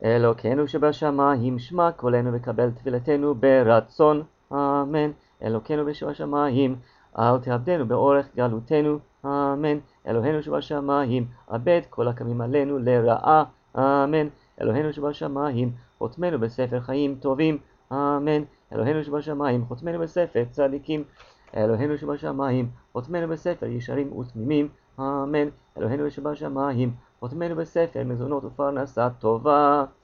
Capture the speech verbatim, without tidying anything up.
אלוקינו שבשמיים, שמע קולנו וקבל תפילתנו ברצון, אמן. אלוקינו שבשמיים, אל תאבדנו באורך גלותנו, אמן. אלוהינו שבשמיים, אבד כל הקמים עלינו לרעה, אמן. אלוהינו שבשמיים, חותמנו בספר חיים טובים, אמן. אלוהינו שבשמיים, חותמנו בספר צדיקים, אלוהינו שבשמיים, חותמנו בספר ישרים ותמימים, אמן. אלוהינו שבשמיים, חותמנו בספר מזונות ופרנסה טובה.